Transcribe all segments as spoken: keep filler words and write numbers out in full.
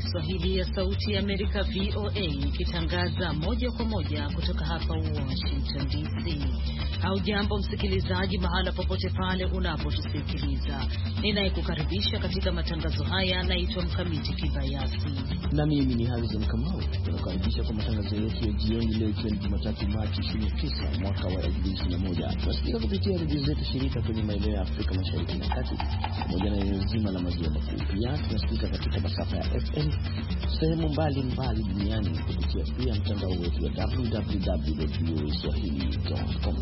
Kiswahili ya Sauti ya Amerika V O A ikitangaza moja kwa moja kutoka hapa Washington D C. Haujambo msikilizaji, mahala popote pale unapotusikiliza. Ninayekukaribisha katika matangazo haya naitwa Mkamiti Kibayasi. Na mimi ni Harrison Kamau. Tunakaribisha kwa matangazo yetu ya jioni leo ikiwa Jumatatu Machi ishirini na tisa mwaka wa elfu mbili ishirini na moja. Tunasikika kupitia redio zetu shirika kwenye maeneo ya Afrika Mashariki na Kati pamoja na eneo zima la maziwa makuu. Pia tunasikika katika masafa ya F M sehemu mbalimbali duniani kupitia pia mtandao wetu wa w w w dot v o a swahili dot com.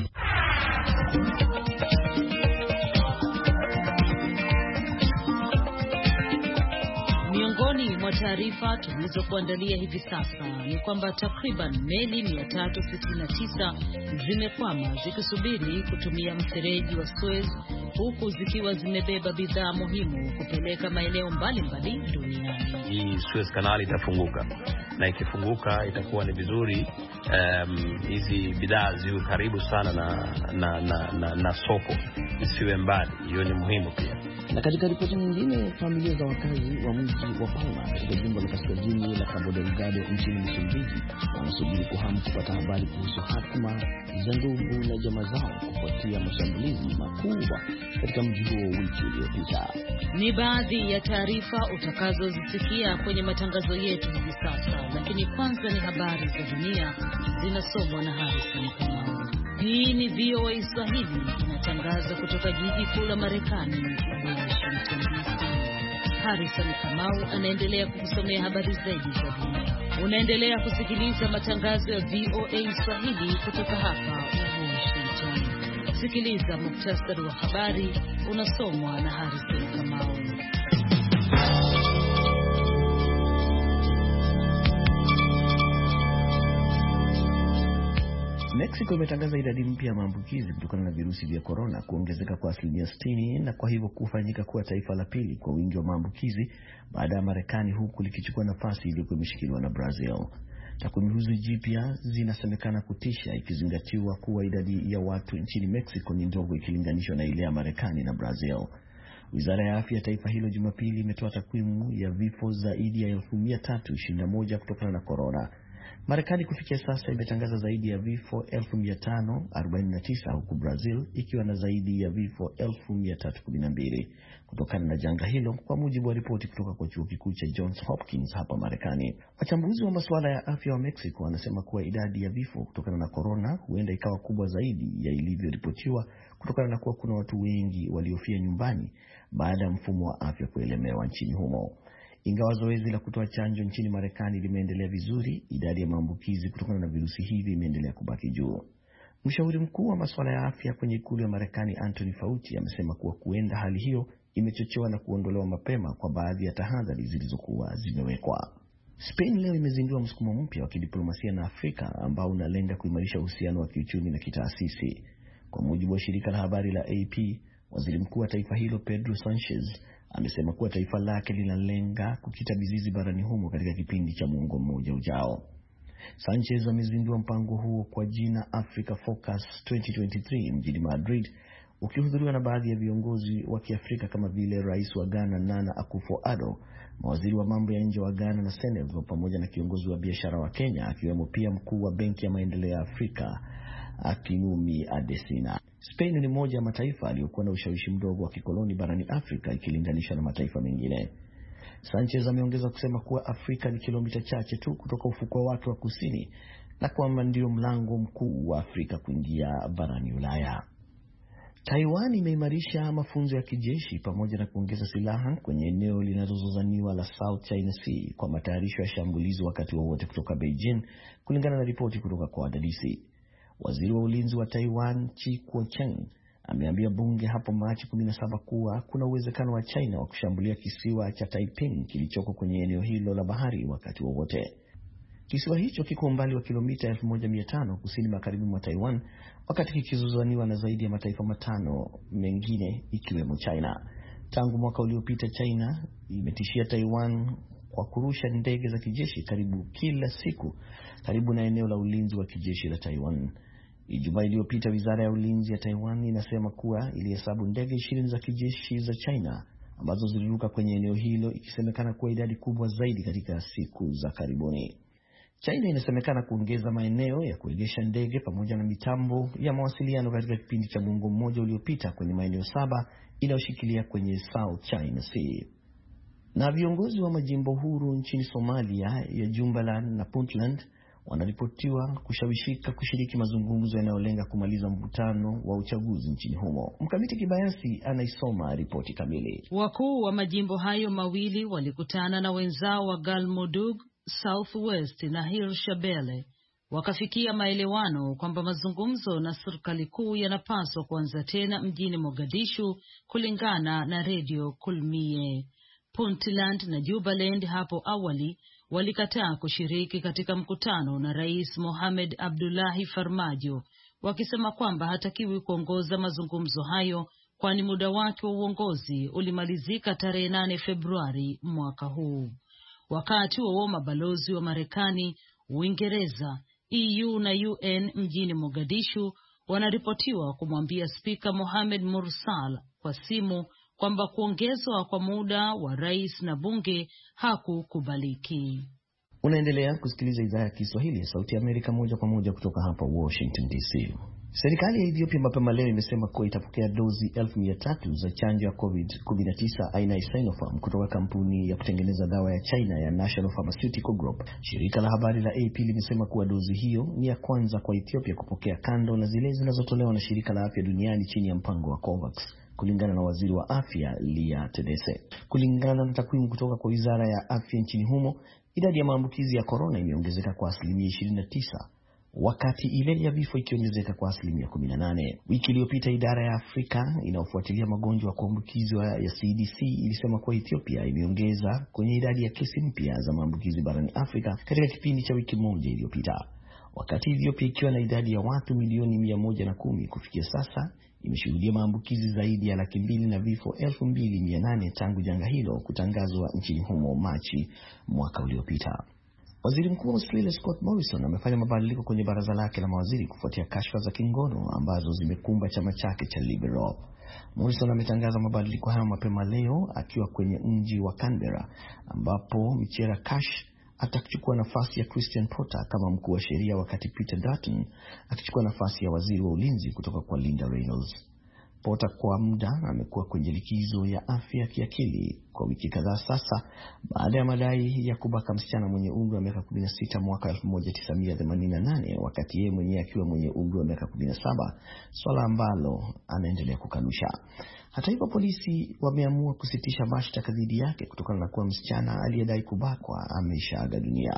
Miongoni mwa taarifa tulizokuandalia hivi sasa ni kwamba takriban meli mia tatu sitini na tisa zimekwama zikisubiri kutumia mfereji wa Suez, huku zikiwa zimebeba bidhaa muhimu kupeleka maeneo mbalimbali duniani. Hii Suez Canal itafunguka, na ikifunguka itakuwa ni vizuri hizi um, bidhaa ziwe karibu sana na na, na, na, na soko, isiwe mbali. Hiyo ni muhimu pia. Na katika ripoti nyingine, familia za wakazi wa mji wa Palma katika jimbo la kaskazini la Cabo Delgado nchini Msumbiji wanasubiri kwa hamu kupata habari kuhusu hatima za ndugu na jamaa zao kufuatia mashambulizi makubwa katika mji huo wiki iliyopita. Ni baadhi ya taarifa utakazozisikia kwenye matangazo yetu hivi sasa, lakini kwanza ni habari za dunia zinasomwa na Harrison Kamau. Hii ni V O A Swahili, inatangaza kutoka jiji kuu la Marekani, Washington D C. Harrison Kamau anaendelea kukusomea habari zaidi za dunia. Unaendelea kusikiliza matangazo ya V O A Swahili kutoka hapa Washington. Sikiliza muktasari wa habari unasomwa na Harrison Kamau. Mexico imetangaza idadi mpya ya maambukizi kutokana na virusi vya corona kuongezeka kwa asilimia sitini na kwa hivyo kufanyika kuwa taifa la pili kwa wingi wa maambukizi baada ya Marekani, huku likichukua nafasi iliyokuwa imeshikiliwa na Brazil. Takwimu hizo jipya zinasemekana kutisha ikizingatiwa kuwa idadi ya watu nchini Mexico ni ndogo ikilinganishwa na ile ya Marekani na Brazil. Wizara ya afya ya taifa hilo Jumapili imetoa takwimu ya vifo zaidi ya elfu mia tatu ishirini na moja kutokana na corona. Marekani kufikia sasa imetangaza zaidi ya vifo elfu mia tano arobaini na tisa huku Brazil ikiwa na zaidi ya vifo elfu mia tatu kumi na mbili kutokana na janga hilo, kwa mujibu wa ripoti kutoka kwa chuo kikuu cha Johns Hopkins hapa Marekani. Wachambuzi wa masuala ya afya wa Mexico wanasema kuwa idadi ya vifo kutokana na corona huenda ikawa kubwa zaidi ya ilivyoripotiwa kutokana na kuwa kuna watu wengi waliofia nyumbani baada ya mfumo wa afya kuelemewa nchini humo. Ingawa zoezi la kutoa chanjo nchini Marekani limeendelea vizuri, idadi ya maambukizi kutokana na virusi hivi imeendelea kubaki juu. Mshauri mkuu wa masuala ya afya kwenye ikulu ya Marekani Anthony Fauci amesema kuwa kuenda hali hiyo imechochewa na kuondolewa mapema kwa baadhi ya tahadhari zilizokuwa zimewekwa. Spain leo imezindua msukumo mpya wa kidiplomasia na Afrika ambao unalenga kuimarisha uhusiano wa kiuchumi na kitaasisi. Kwa mujibu wa shirika la habari la A P, waziri mkuu wa taifa hilo Pedro Sanchez amesema kuwa taifa lake linalenga kukita mizizi barani humo katika kipindi cha muongo mmoja ujao. Sanchez amezindua mpango huo kwa jina Africa Focus twenty twenty-three mjini Madrid, ukihudhuriwa na baadhi ya viongozi wa Kiafrika kama vile Rais wa Ghana Nana Akufo-Addo, mawaziri wa mambo ya nje wa Ghana na Senegal, pamoja na kiongozi wa biashara wa Kenya, akiwemo pia mkuu wa Benki ya Maendeleo ya Afrika Akinwumi Adesina. Spain ni moja ya mataifa aliyokuwa na ushawishi mdogo wa kikoloni barani Afrika ikilinganishwa na mataifa mengine. Sanchez ameongeza kusema kuwa Afrika ni kilomita chache tu kutoka ufukwe wake wa kusini na kwamba ndio mlango mkuu wa Afrika kuingia barani Ulaya. Taiwan imeimarisha mafunzo ya kijeshi pamoja na kuongeza silaha kwenye eneo linalozozaniwa la South China Sea kwa matayarisho ya shambulizi wakati wowote kutoka Beijing, kulingana na ripoti kutoka kwa wadadisi. Waziri wa ulinzi wa Taiwan Chi Kuo-cheng ameambia bunge hapo Machi kumi na saba kuwa kuna uwezekano wa China wa kushambulia kisiwa cha Taiping kilichoko kwenye eneo hilo la bahari wakati wowote. Kisiwa hicho kiko umbali wa kilomita elfu moja mia tano kusini magharibi mwa Taiwan, wakati kikizozaniwa na zaidi ya mataifa matano mengine ikiwemo China. Tangu mwaka uliopita, China imetishia Taiwan kwa kurusha ndege za kijeshi karibu kila siku karibu na eneo la ulinzi wa kijeshi la Taiwan. Ijumaa iliyopita, wizara ya ulinzi ya Taiwan inasema kuwa ilihesabu ndege ishirini za kijeshi za China ambazo ziliruka kwenye eneo hilo, ikisemekana kuwa idadi kubwa zaidi katika siku za karibuni. China inasemekana kuongeza maeneo ya kuegesha ndege pamoja na mitambo ya mawasiliano katika kipindi cha muongo mmoja uliopita kwenye maeneo saba inayoshikilia kwenye South China Sea. Na viongozi wa majimbo huru nchini Somalia ya Jubaland na Puntland wanaripotiwa kushawishika kushiriki mazungumzo yanayolenga kumaliza mvutano wa uchaguzi nchini humo. Mkamiti Kibayasi anaisoma ripoti kamili. Wakuu wa majimbo hayo mawili walikutana na wenzao wa Galmudug, Southwest na Hirshabelle wakafikia maelewano kwamba mazungumzo na serikali kuu yanapaswa kuanza tena mjini Mogadishu, kulingana na Radio Kulmiye. Puntland na Jubaland hapo awali walikataa kushiriki katika mkutano na Rais Mohamed Abdullahi Farmajo, wakisema kwamba hatakiwi kuongoza mazungumzo hayo kwani muda wake wa uongozi ulimalizika tarehe nane Februari mwaka huu. Wakati wa mabalozi wa Marekani, Uingereza, E U na U N mjini Mogadishu wanaripotiwa kumwambia Spika Mohamed Mursal kwa simu kwamba kuongezwa kwa muda wa rais na bunge hakukubaliki. Unaendelea kusikiliza idhaa ya Kiswahili ya Sauti ya Amerika moja kwa moja kutoka hapa Washington D C. Serikali ya Ethiopia mapema leo imesema kuwa itapokea dozi elfu mia tatu za chanjo ya COVID kumi na tisa aina ya Sinopharm kutoka kampuni ya kutengeneza dawa ya China ya National Pharmaceutical Group. Shirika la habari la A P limesema kuwa dozi hiyo ni ya kwanza kwa Ethiopia kupokea, kando na zile zinazotolewa na Shirika la Afya Duniani chini ya mpango wa COVAX, kulingana na waziri wa afya Lia Tedese. Kulingana na takwimu kutoka kwa Wizara ya Afya nchini humo, idadi ya maambukizi ya corona imeongezeka kwa asilimia ishirini na tisa, wakati ile ya vifo ikiongezeka kwa asilimia kumi na nane. Wiki iliyopita idara ya Afrika inayofuatilia magonjwa ya kuambukizwa ya C D C ilisema kuwa Ethiopia imeongeza kwenye idadi ya kesi mpya za maambukizi barani Afrika katika kipindi cha wiki moja iliyopita. Wakati Ethiopia ikiwa na idadi ya watu milioni mia moja na kumi kufikia sasa, imeshuhudia maambukizi zaidi ya laki mbili na vifo elfu mbili mia nane tangu janga hilo kutangazwa nchini humo Machi mwaka uliopita. Waziri Mkuu wa Australia Scott Morrison amefanya mabadiliko kwenye baraza lake la mawaziri kufuatia kashfa za kingono ambazo zimekumba chama chake cha Liberal. Morrison ametangaza mabadiliko hayo mapema leo akiwa kwenye mji wa Canberra, ambapo Michela Cash atachukua nafasi ya Christian Porter kama mkuu wa sheria, wakati Peter Dutton akichukua nafasi ya waziri wa ulinzi kutoka kwa Linda Reynolds. Porter kwa muda amekuwa kwenye likizo ya afya kiakili kwa wiki kadhaa sasa baada ya madai ya kubaka msichana mwenye umri wa miaka kumi na sita mwaka elfu moja tisa mia themanini na nane, wakati yeye mwenyewe akiwa mwenye umri wa miaka kumi na saba, swala ambalo anaendelea kukanusha. Hata hivyo, polisi wameamua kusitisha mashtaka dhidi yake kutokana na kuwa msichana aliyedai kubakwa ameshaaga dunia.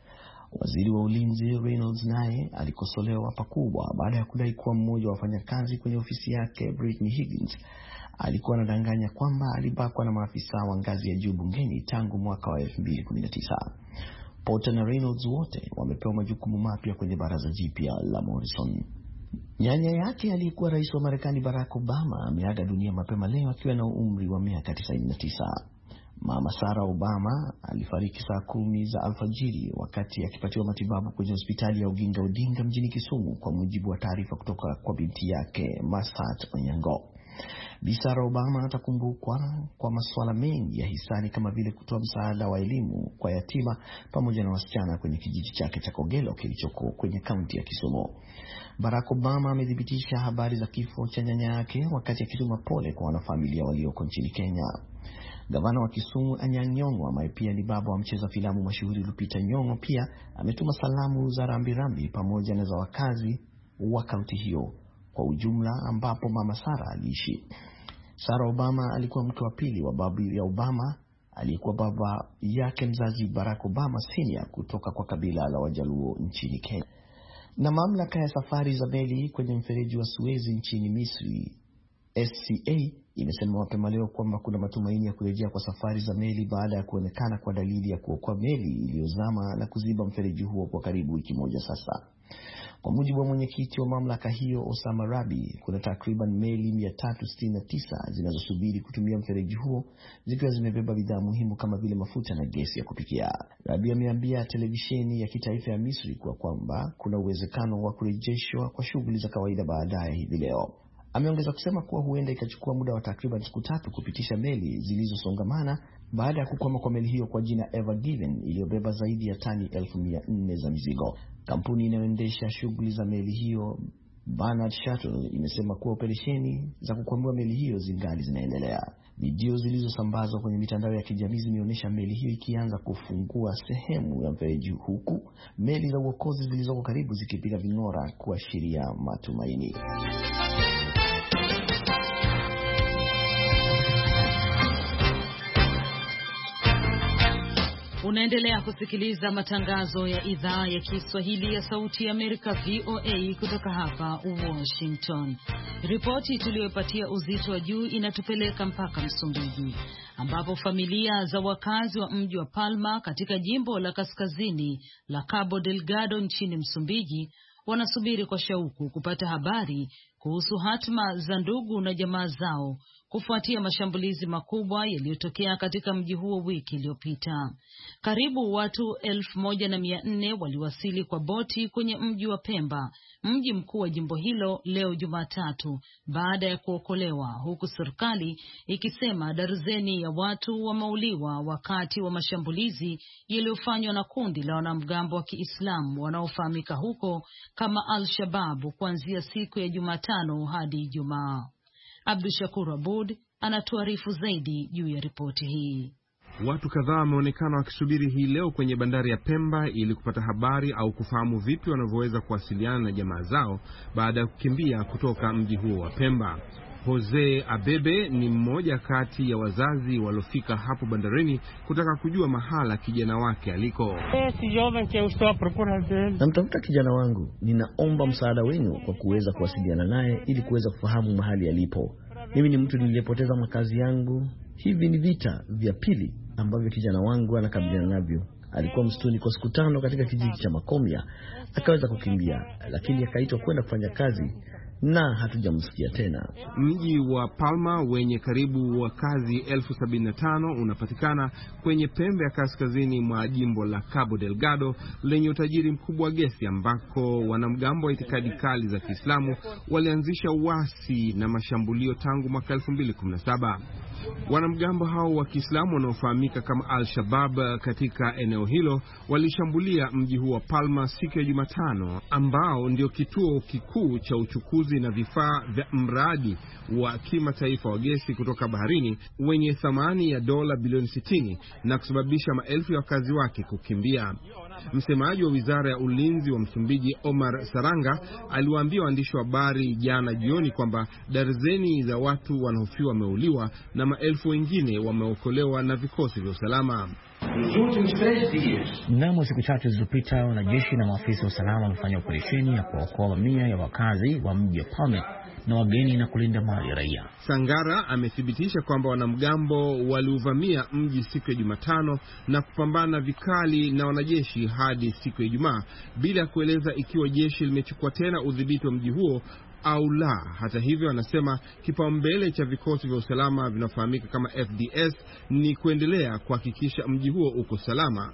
Waziri wa ulinzi Reynolds naye alikosolewa pakubwa baada ya kudai kuwa mmoja wa wafanyakazi kwenye ofisi yake, Brittany Higgins, alikuwa anadanganya kwamba alibakwa na maafisa wa ngazi ya juu bungeni tangu mwaka wa elfu mbili kumi na tisa. Porter na Reynolds wote wamepewa majukumu mapya kwenye baraza jipya la Morrison. Nyanya yake aliyekuwa rais wa Marekani Barack Obama ameaga dunia mapema leo akiwa na umri wa miaka tisaini na tisa. Mama Sarah Obama alifariki saa kumi za alfajiri wakati akipatiwa matibabu kwenye hospitali ya Oginga Odinga mjini Kisumu, kwa mujibu wa taarifa kutoka kwa binti yake Masat Onyango. Bi Sarah Obama atakumbukwa kwa masuala mengi ya hisani kama vile kutoa msaada wa elimu kwa yatima pamoja na wasichana kwenye kijiji chake cha Kogelo kilichoko kwenye kaunti ya Kisumu. Barack Obama amethibitisha habari za kifo cha nyanya yake wakati akituma pole kwa wanafamilia walioko nchini Kenya. Gavana wa Kisumu Anyang' Nyong'o, ambaye pia ni baba wa mcheza filamu mashuhuri Lupita Nyong'o, pia ametuma salamu za rambirambi pamoja na za wakazi wa kaunti hiyo kwa ujumla, ambapo mama Sarah aliishi. Sarah Obama alikuwa mke wa pili wa babu ya Obama aliyekuwa baba yake mzazi Barack Obama Senior kutoka kwa kabila la Wajaluo nchini Kenya. Na mamlaka ya safari za meli kwenye mfereji wa Suez nchini Misri, S C A, imesema mapema leo kwamba kuna matumaini ya kurejea kwa safari za meli baada ya kuonekana kwa dalili ya kuokoa meli iliyozama na kuziba mfereji huo kwa karibu wiki moja sasa. Kwa mujibu wa mwenyekiti wa mamlaka hiyo Osama Rabi, kuna takriban meli mia tatu sitini na tisa zinazosubiri kutumia mfereji huo zikiwa zimebeba bidhaa muhimu kama vile mafuta na gesi ya kupikia. Rabi ameambia televisheni ya kitaifa ya Misri kwa kwamba kuna uwezekano wa kurejeshwa kwa shughuli za kawaida baadaye hivi leo. Ameongeza kusema kuwa huenda ikachukua muda wa takriban siku tatu kupitisha meli zilizosongamana baada ya kukwama kwa meli hiyo kwa jina Ever Given iliyobeba zaidi ya tani elfu mia nne za mizigo. Kampuni inayoendesha shughuli za meli hiyo, Bernard Shuttle, imesema kuwa operesheni za kukwamua meli hiyo zingali zinaendelea. Video zilizosambazwa kwenye mitandao ya kijamii zimeonyesha meli hiyo ikianza kufungua sehemu ya mfereji, huku meli za uokozi zilizoko karibu zikipiga ving'ora kuashiria matumaini. Unaendelea kusikiliza matangazo ya idhaa ya Kiswahili ya Sauti ya Amerika V O A kutoka hapa Washington. Ripoti tuliyopatia uzito wa juu inatupeleka mpaka Msumbiji, ambapo familia za wakazi wa mji wa Palma katika jimbo la kaskazini la Cabo Delgado nchini Msumbiji wanasubiri kwa shauku kupata habari kuhusu hatma za ndugu na jamaa zao kufuatia mashambulizi makubwa yaliyotokea katika mji huo wiki iliyopita. Karibu watu elfu moja na mia nne waliwasili kwa boti kwenye mji wa Pemba, mji mkuu wa jimbo hilo, leo Jumatatu baada ya kuokolewa, huku serikali ikisema darzeni ya watu wameuliwa wakati wa mashambulizi yaliyofanywa na kundi la wanamgambo wa Kiislamu wanaofahamika huko kama Al-Shabaab kuanzia siku ya Jumatano hadi Ijumaa. Abdul Shakur Abud anatuarifu zaidi juu ya ripoti hii. Watu kadhaa wameonekana wakisubiri hii leo kwenye bandari ya Pemba ili kupata habari au kufahamu vipi wanavyoweza kuwasiliana na jamaa zao baada ya kukimbia kutoka mji huo wa Pemba. Jose Abebe ni mmoja kati ya wazazi waliofika hapo bandarini kutaka kujua mahala kijana wake aliko. Namtafuta kijana wangu, ninaomba msaada wenu kwa kuweza kuwasiliana naye ili kuweza kufahamu mahali alipo. Mimi ni mtu niliyepoteza makazi yangu. Hivi ni vita vya pili ambavyo kijana wangu anakabiliana navyo. Alikuwa msituni kwa siku tano katika kijiji cha Makomia, akaweza kukimbia, lakini akaitwa kwenda kufanya kazi na hatujamsikia tena. Mji wa Palma wenye karibu wakazi elfu sabini na tano unapatikana kwenye pembe ya kaskazini mwa jimbo la Cabo Delgado lenye utajiri mkubwa wa gesi, ambako wanamgambo wa itikadi kali za Kiislamu walianzisha uasi na mashambulio tangu mwaka elfu mbili kumi na saba. Wanamgambo hao wa Kiislamu wanaofahamika kama Al-Shabaab katika eneo hilo walishambulia mji huu wa Palma siku ya Jumatano, ambao ndio kituo kikuu cha uchukuzi na vifaa vya mradi wa kimataifa wa gesi kutoka baharini wenye thamani ya dola bilioni sitini na kusababisha maelfu ya wakazi wake kukimbia. Msemaji wa Wizara ya Ulinzi wa Msumbiji, Omar Saranga, aliwaambia waandishi wa habari jana jioni kwamba darzeni za watu wanahofiwa wameuliwa na maelfu wengine wameokolewa na vikosi vya usalama. Mnamo siku chache zilizopita, wanajeshi na maafisa wa usalama wamefanya operesheni ya kuokoa mamia ya wakazi wa mji wa Palma na wageni na kulinda mali ya raia. Sangara amethibitisha kwamba wanamgambo waliuvamia mji siku ya Jumatano na kupambana vikali na wanajeshi hadi siku ya Ijumaa, bila kueleza ikiwa jeshi limechukua tena udhibiti wa mji huo au la. Hata hivyo, anasema kipaumbele cha vikosi vya usalama vinafahamika kama F D S ni kuendelea kuhakikisha mji huo uko salama.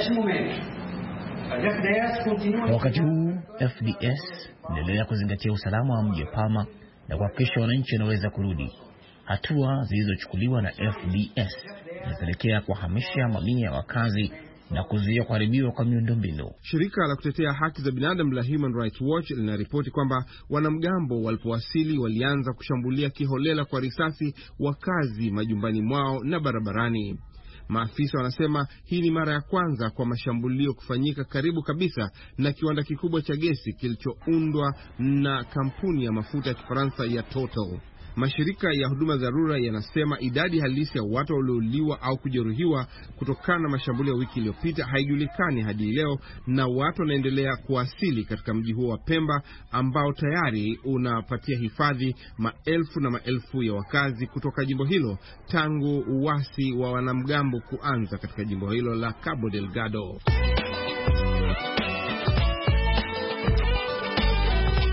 Wakati huu F D S inaendelea kuzingatia usalama wa mji wa Palma na kuhakikisha wananchi wanaweza kurudi. Hatua zilizochukuliwa na F D S zinapelekea kuhamisha mamia ya wakazi na kuzuia kuharibiwa kwa miundombinu. Shirika la kutetea haki za binadamu la Human Rights Watch linaripoti kwamba wanamgambo walipowasili walianza kushambulia kiholela kwa risasi wakazi majumbani mwao na barabarani. Maafisa wanasema hii ni mara ya kwanza kwa mashambulio kufanyika karibu kabisa na kiwanda kikubwa cha gesi kilichoundwa na kampuni ya mafuta ya Kifaransa ya Total. Mashirika ya huduma dharura yanasema idadi halisi ya watu waliouliwa au kujeruhiwa kutokana na mashambulio ya wiki iliyopita haijulikani hadi leo, na watu wanaendelea kuwasili katika mji huo wa Pemba ambao tayari unapatia hifadhi maelfu na maelfu ya wakazi kutoka jimbo hilo tangu uasi wa wanamgambo kuanza katika jimbo hilo la Cabo Delgado.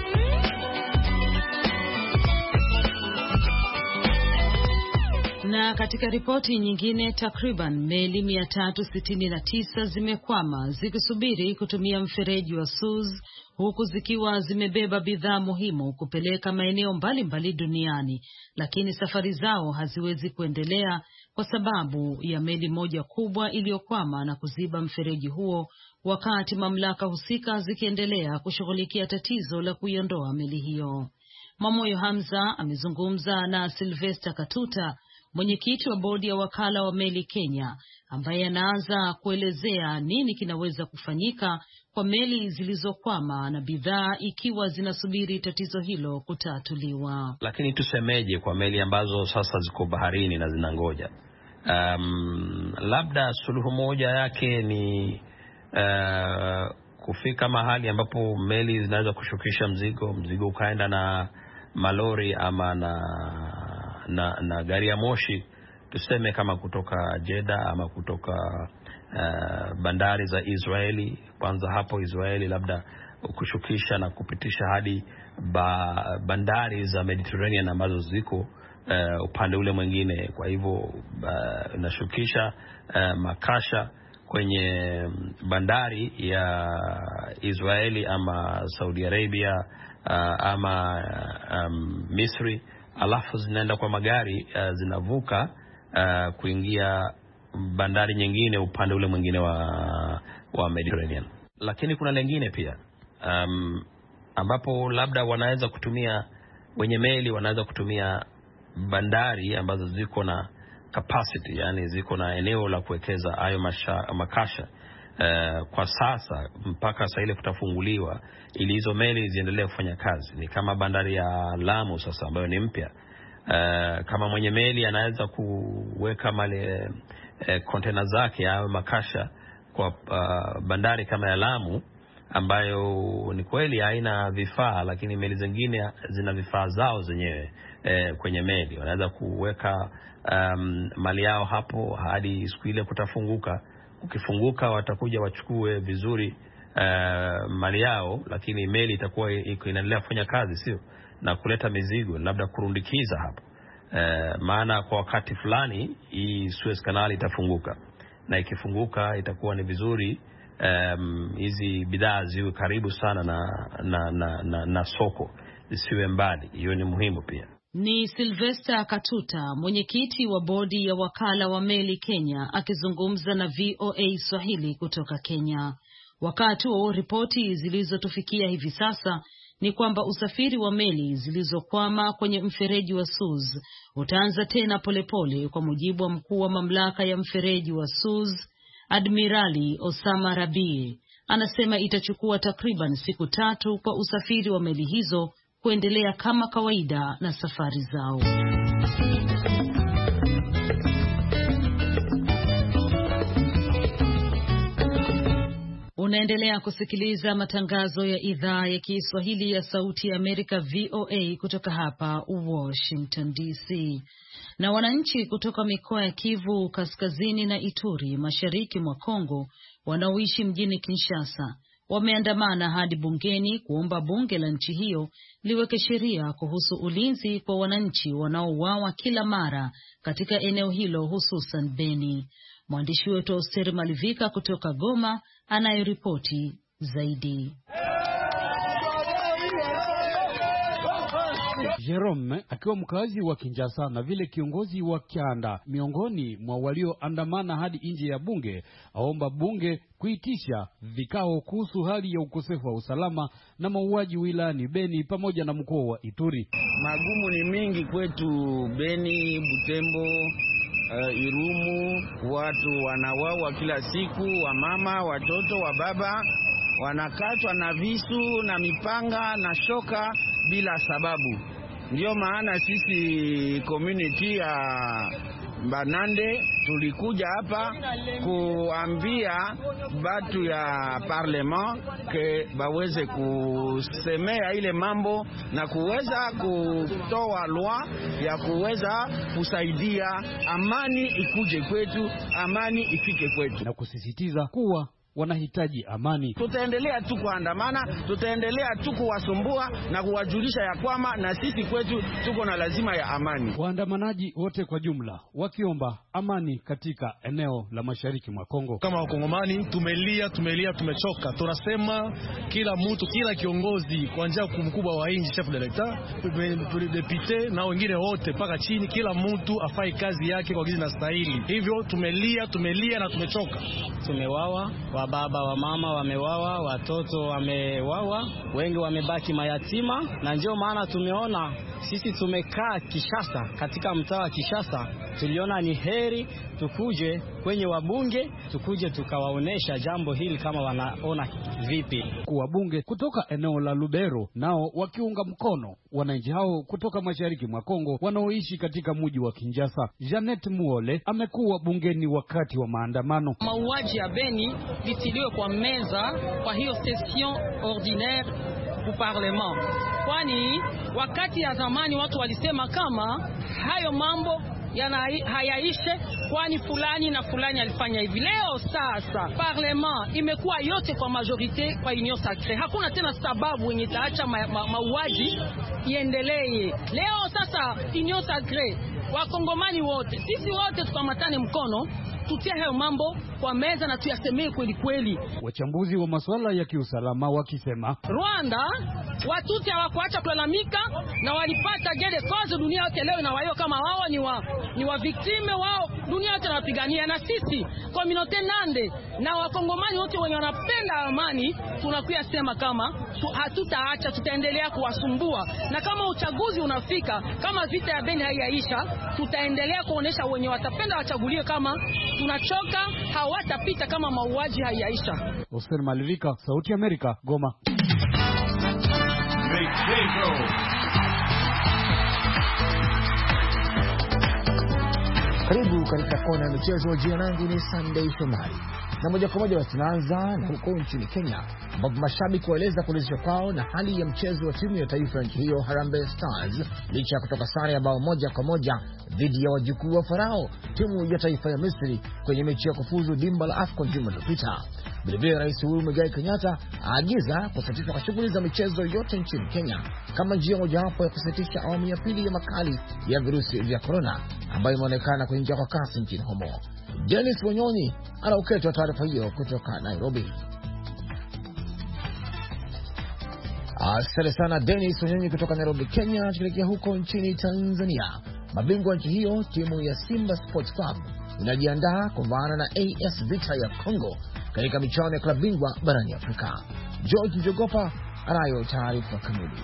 Na katika ripoti nyingine, takriban meli mia tatu sitini na tisa zimekwama zikisubiri kutumia mfereji wa Suez, huku zikiwa zimebeba bidhaa muhimu kupeleka maeneo mbalimbali duniani, lakini safari zao haziwezi kuendelea kwa sababu ya meli moja kubwa iliyokwama na kuziba mfereji huo, wakati mamlaka husika zikiendelea kushughulikia tatizo la kuiondoa meli hiyo. Mamoyo Hamza amezungumza na Sylvester Katuta, mwenyekiti wa bodi ya wakala wa meli Kenya, ambaye anaanza kuelezea nini kinaweza kufanyika kwa meli zilizokwama na bidhaa ikiwa zinasubiri tatizo hilo kutatuliwa. Lakini tusemeje kwa meli ambazo sasa ziko baharini na zinangoja? Um, labda suluhu moja yake ni uh, kufika mahali ambapo meli zinaweza kushukisha mzigo, mzigo ukaenda na malori ama na na, na gari ya moshi, tuseme kama kutoka Jeddah ama kutoka uh, bandari za Israeli. Kwanza hapo Israeli labda kushukisha na kupitisha hadi ba, bandari za Mediterranean ambazo ziko uh, upande ule mwingine. Kwa hivyo uh, nashukisha uh, makasha kwenye bandari ya Israeli ama Saudi Arabia uh, ama um, Misri, alafu zinaenda kwa magari uh, zinavuka uh, kuingia bandari nyingine upande ule mwingine wa wa Mediterranean. Lakini kuna lengine pia um, ambapo labda wanaweza kutumia, wenye meli wanaweza kutumia bandari ambazo ziko na capacity, yani ziko na eneo la kuwekeza hayo makasha uh, kwa sasa mpaka sasa ile kutafunguliwa ili hizo meli ziendelee kufanya kazi. Ni kama bandari ya Lamu sasa ambayo ni mpya. Uh, kama mwenye meli anaweza kuweka male container uh, zake au makasha kwa uh, bandari kama ya Lamu ambayo ni kweli haina vifaa, lakini meli zingine zina vifaa zao zenyewe eh, kwenye meli. Wanaweza kuweka um, mali yao hapo hadi siku ile kutafunguka. Ukifunguka watakuja wachukue vizuri uh, mali yao, lakini meli itakuwa iko inaendelea kufanya kazi, sio na kuleta mizigo, labda kurundikiza hapo. Uh, maana kwa wakati fulani hii Suez Canal itafunguka, na ikifunguka itakuwa ni vizuri hizi um, bidhaa ziwe karibu sana na na, na, na na soko, zisiwe mbali. Hiyo ni muhimu pia. Ni Sylvester Katuta, mwenyekiti wa bodi ya wakala wa meli Kenya, akizungumza na V O A Swahili kutoka Kenya. Wakati wa ripoti zilizotufikia hivi sasa ni kwamba usafiri wa meli zilizokwama kwenye mfereji wa Suez utaanza tena polepole pole, kwa mujibu wa mkuu wa mamlaka ya mfereji wa Suez Admirali Osama Rabie. Anasema itachukua takriban siku tatu kwa usafiri wa meli hizo kuendelea kama kawaida na safari zao. Unaendelea kusikiliza matangazo ya idhaa ya Kiswahili ya Sauti ya Amerika V O A kutoka hapa Washington D C. Na wananchi kutoka mikoa ya Kivu Kaskazini na Ituri mashariki mwa Kongo wanaoishi mjini Kinshasa wameandamana hadi bungeni kuomba bunge la nchi hiyo liweke sheria kuhusu ulinzi kwa wananchi wanaouawa kila mara katika eneo hilo, hususan Beni. Mwandishi wetu Osteri Malivika kutoka Goma anayeripoti zaidi. Jerome akiwa mkazi wa Kinshasa na vile kiongozi wa Kianda miongoni mwa walioandamana hadi nje ya bunge, aomba bunge kuitisha vikao kuhusu hali ya ukosefu wa usalama na mauaji wilayani Beni pamoja na mkoa wa Ituri. Magumu ni mingi kwetu Beni, Butembo, uh, Irumu. Watu wanawawa kila siku, wa mama, watoto, wa baba wanakatwa na visu na mipanga na shoka bila sababu. Ndio maana sisi community ya Banande tulikuja hapa kuambia batu ya parlement ke baweze kusemea ile mambo na kuweza kutoa lwa ya kuweza kusaidia amani ikuje kwetu, amani ifike kwetu, na kusisitiza kuwa wanahitaji amani. Tutaendelea tu kuandamana, tutaendelea tu kuwasumbua na kuwajulisha ya kwamba na sisi kwetu tuko na lazima ya amani. Waandamanaji wote kwa jumla wakiomba amani katika eneo la mashariki mwa Kongo. Kama wakongomani tumelia, tumelia, tumechoka. Tunasema kila mtu, kila kiongozi kuanzia mkubwa wa nchi, chef de l'etat, depute na wengine wote mpaka chini, kila mtu afanye kazi yake kwa jinsi inastahili. Hivyo tumelia, tumelia na tumechoka. Tumewawa, wa baba wa mama wamewawa, watoto wamewawa, wengi wamebaki mayatima, na ndio maana tumeona sisi tumekaa Kishasa, katika mtaa wa Kishasa, tuliona ni heri tukuje kwenye wabunge, tukuje tukawaonesha jambo hili kama wanaona vipi. Wabunge kutoka eneo la Lubero nao wakiunga mkono wananchi hao kutoka mashariki mwa Kongo wanaoishi katika mji wa Kinshasa. Janet Muole amekuwa bungeni wakati wa maandamano. Mauaji ya Beni litiliwe kwa meza kwa hiyo session ordinaire ku parlement. Kwani wakati ya zamani watu walisema kama hayo mambo yana hayaishe, kwani fulani na fulani alifanya hivi. Leo sasa parlement imekuwa yote kwa majorite kwa union sacrée. Hakuna tena sababu wenye taacha mauaji ma, ma iendelee. Leo sasa union sacrée, wakongomani wote, sisi wote tukamatane mkono, tutie hayo mambo kwa meza na tuyasemee kweli kweli. Wachambuzi wa masuala ya kiusalama wakisema Rwanda watuti hawakuacha kulalamika na walipata gede cause dunia yote leo na wao kama wao ni wa ni wa victime wao, dunia yote wanapigania. Na sisi community nande na wakongomani wote wenye wanapenda amani tunakuya sema kama tu, hatutaacha, tutaendelea kuwasumbua, na kama uchaguzi unafika, kama vita ya Beni haiyaisha, tutaendelea kuonesha wenye watapenda wachagulie kama tunachoka, hawatapita kama mauaji haiyaisha. Oscar Malivika, Sauti ya Amerika, Goma. Karibu katika kona ya michezo. Jina langu ni Sunday Shomari, na moja kwa moja tunaanza na huko nchini Kenya, ambapo mashabiki waeleza kuridhishwa kwao na hali ya mchezo wa timu ya taifa ya nchi hiyo Harambee Stars licha ya kutoka sare ya bao moja kwa moja dhidi ya wajukuu wa Farao, timu ya taifa ya Misri, kwenye mechi ya kufuzu dimba la AFCON juma lililopita. Vilevile Rais Uhuru Muigai Kenyatta aagiza kusitishwa kwa shughuli za michezo yote nchini Kenya kama njia mojawapo ya kusitisha awamu ya pili ya makali ya virusi vya korona ambayo imeonekana kuingia kwa kasi nchini humo. Dennis Wanyonyi anauketwa taarifa hiyo kutoka Nairobi. Asante sana Dennis Wanyonyi kutoka Nairobi, Kenya. Tukielekea huko nchini Tanzania, mabingwa nchi hiyo timu ya Simba Sports Club inajiandaa kuvaana na A S Vita ya Kongo katika michuano ya klabu bingwa barani Afrika. George Njogopa anayo taarifa kamili.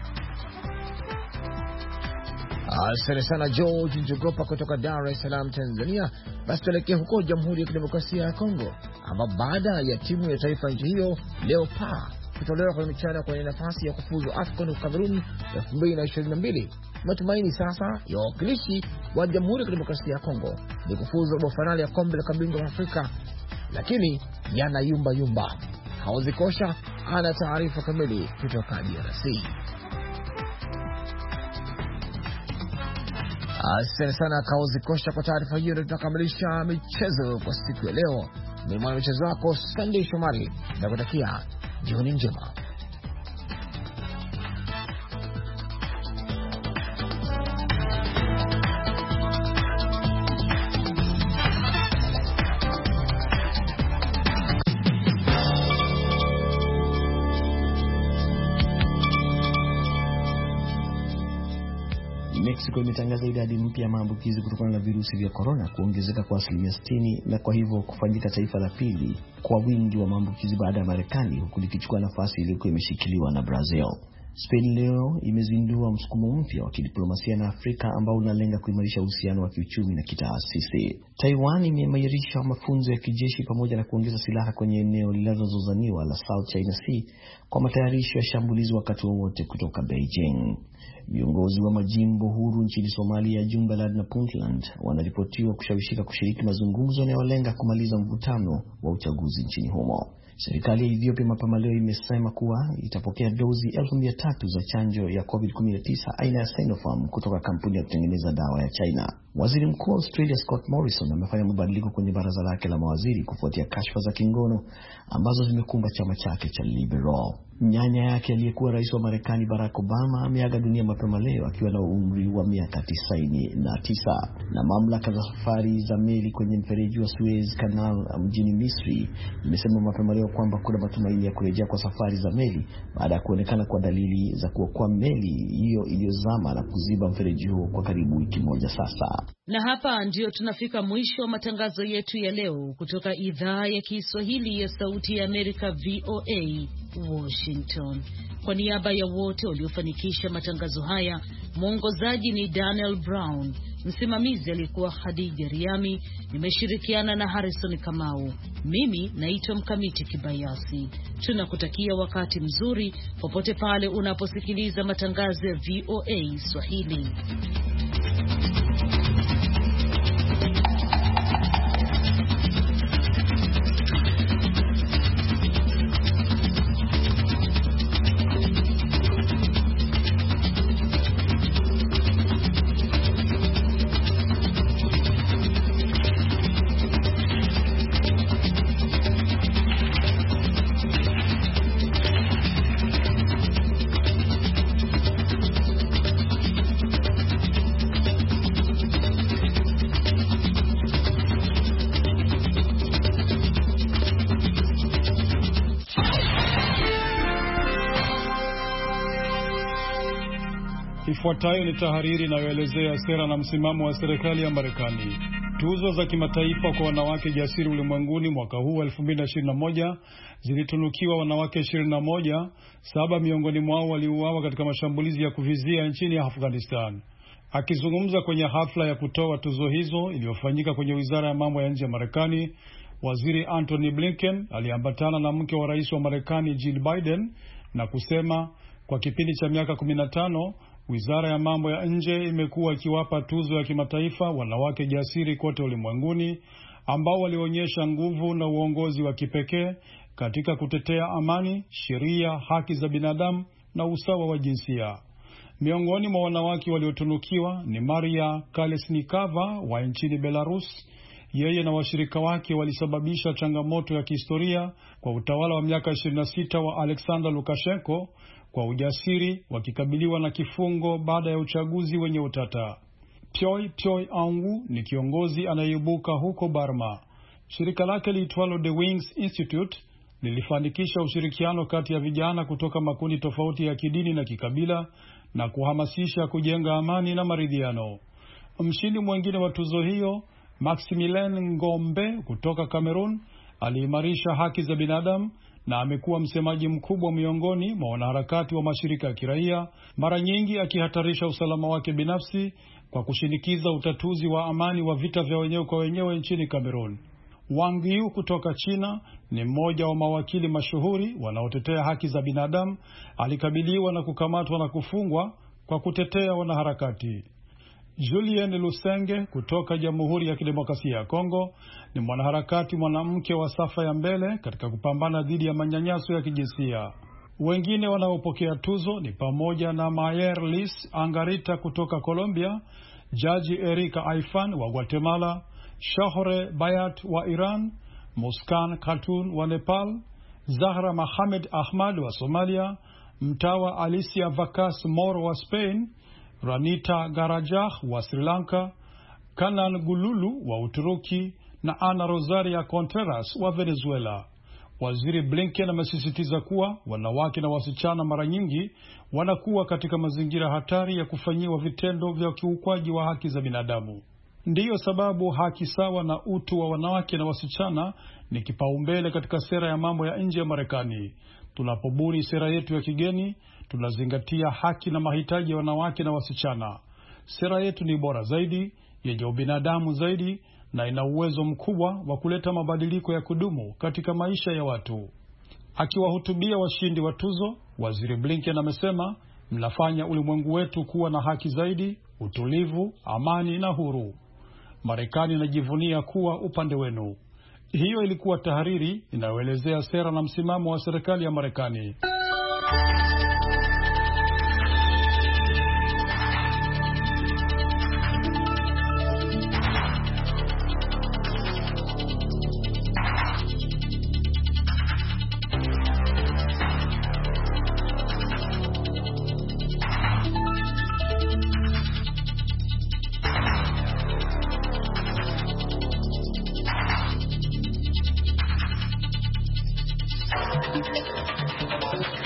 Asante sana George Njogopa kutoka Dar es Salaam, Tanzania. Basi tuelekee huko Jamhuri ya Kidemokrasia ya Kongo, ambapo baada ya timu ya taifa nchi hiyo Leopards kutolewa kwenye michuano kwenye nafasi ya kufuzu AFCON Cameroon elfu mbili ishirini na mbili, matumaini sasa ya wakilishi wa Jamhuri ya Kidemokrasia ya Kongo ni kufuzu robo finali ya kombe la kabingwa Afrika, lakini yana yumba yumba. Hauzi Kosha ana taarifa kamili kutoka D R C. Asante sana Kauzi Kosha kwa taarifa hiyo. Tunakamilisha michezo kwa siku ya leo. Ni mwana michezo wako Sunday Shomari, na kutakia jioni njema. Mexico imetangaza idadi mpya ya maambukizi kutokana na virusi vya corona kuongezeka kwa asilimia sitini na kwa hivyo kufanyika taifa la pili kwa wingi wa maambukizi baada ya Marekani, huku likichukua nafasi iliyokuwa imeshikiliwa na Brazil. Spain leo imezindua msukumo mpya wa kidiplomasia na Afrika ambao unalenga kuimarisha uhusiano wa kiuchumi na kitaasisi. Taiwan imeimarisha mafunzo ya kijeshi pamoja na kuongeza silaha kwenye eneo linalozozaniwa la South China Sea kwa matayarisho ya shambulizi wakati wowote kutoka Beijing. Viongozi wa majimbo huru nchini Somalia, Jubaland na Puntland, wanaripotiwa kushawishika kushiriki mazungumzo yanayolenga kumaliza mvutano wa uchaguzi nchini humo. Serikali ya Ethiopia mapema leo imesema kuwa itapokea dozi elfu mia tatu za chanjo ya covid kumi na tisa aina ya Sinopharm kutoka kampuni ya kutengeneza dawa ya China. Waziri Mkuu wa Australia Scott Morrison amefanya mabadiliko kwenye baraza lake la mawaziri kufuatia kashfa za kingono ambazo zimekumba chama chake cha Liberal. Nyanya yake aliyekuwa rais wa Marekani Barack Obama ameaga dunia mapema leo akiwa na umri wa miaka tisaini na tisa. Na mamlaka za safari za meli kwenye mfereji wa Suez Canal mjini Misri imesema mapema leo kwamba kuna matumaini ya kurejea kwa safari za meli baada ya kuonekana kwa dalili za kuokoa meli hiyo iliyozama na kuziba mfereji huo kwa karibu wiki moja sasa. Na hapa ndio tunafika mwisho wa matangazo yetu ya leo kutoka idhaa ya Kiswahili ya Sauti ya Amerika V O A Washington. Kwa niaba ya wote waliofanikisha matangazo haya, mwongozaji ni Daniel Brown, msimamizi alikuwa Khadija Riami, nimeshirikiana na Harrison Kamau. Mimi naitwa Mkamiti Kibayasi. Tunakutakia wakati mzuri popote pale unaposikiliza matangazo ya V O A Swahili. Ifuatayo ni tahariri inayoelezea sera na msimamo wa serikali ya Marekani. Tuzo za kimataifa kwa wanawake jasiri ulimwenguni mwaka huu elfu mbili ishirini na moja zilitunukiwa wanawake ishirini na moja, saba miongoni mwao waliuawa katika mashambulizi ya kuvizia nchini Afghanistan. Akizungumza kwenye hafla ya kutoa tuzo hizo iliyofanyika kwenye Wizara ya Mambo ya Nje ya Marekani, Waziri Antony Blinken aliambatana na mke wa rais wa Marekani Jill Biden na kusema kwa kipindi cha miaka kumi na tano Wizara ya Mambo ya Nje imekuwa ikiwapa tuzo ya kimataifa wanawake jasiri kote ulimwenguni ambao walionyesha nguvu na uongozi wa kipekee katika kutetea amani, sheria, haki za binadamu na usawa wa jinsia. Miongoni mwa wanawake waliotunukiwa ni Maria Kalesnikava wa nchini Belarus. Yeye na washirika wake walisababisha changamoto ya kihistoria kwa utawala wa miaka ishirini na sita wa Alexander Lukashenko kwa ujasiri, wakikabiliwa na kifungo baada ya uchaguzi wenye utata. Pyoy Pyoy Angu ni kiongozi anayeibuka huko Burma. Shirika lake liitwalo The Wings Institute lilifanikisha ushirikiano kati ya vijana kutoka makundi tofauti ya kidini na kikabila na kuhamasisha kujenga amani na maridhiano. Mshindi mwingine wa tuzo hiyo, Maximilian Ngombe kutoka Cameroon, aliimarisha haki za binadamu na amekuwa msemaji mkubwa miongoni mwa wanaharakati wa mashirika ya kiraia, mara nyingi akihatarisha usalama wake binafsi kwa kushinikiza utatuzi wa amani wa vita vya wenyewe kwa wenyewe nchini Cameroon. Wang Yu kutoka China ni mmoja wa mawakili mashuhuri wanaotetea haki za binadamu, alikabiliwa na kukamatwa na kufungwa kwa kutetea wanaharakati. Julien Lusenge kutoka Jamhuri ya Kidemokrasia ya Kongo ni mwanaharakati mwanamke wa safa ya mbele katika kupambana dhidi ya manyanyaso ya kijinsia. Wengine wanaopokea tuzo ni pamoja na Mayer Liz Angarita kutoka Colombia, Jaji Erika Aifan wa Guatemala, Shahore Bayat wa Iran, Muskan Khatun wa Nepal, Zahra Mohamed Ahmad wa Somalia, Mtawa Alicia Vacas Mor wa Spain, Ranita Garajah wa Sri Lanka, Kanan Gululu wa Uturuki na Ana Rosaria Contreras wa Venezuela. Waziri Blinken amesisitiza kuwa wanawake na wasichana mara nyingi wanakuwa katika mazingira hatari ya kufanyiwa vitendo vya kiukwaji wa haki za binadamu. Ndiyo sababu haki sawa na utu wa wanawake na wasichana ni kipaumbele katika sera ya mambo ya nje ya Marekani. Tunapobuni sera yetu ya kigeni, tunazingatia haki na mahitaji ya wanawake na wasichana. Sera yetu ni bora zaidi, yenye ubinadamu zaidi na ina uwezo mkubwa wa kuleta mabadiliko ya kudumu katika maisha ya watu. Akiwahutubia washindi wa tuzo, Waziri Blinken amesema, mnafanya ulimwengu wetu kuwa na haki zaidi, utulivu, amani na huru. Marekani inajivunia kuwa upande wenu. Hiyo ilikuwa tahariri inayoelezea sera na msimamo wa serikali ya Marekani.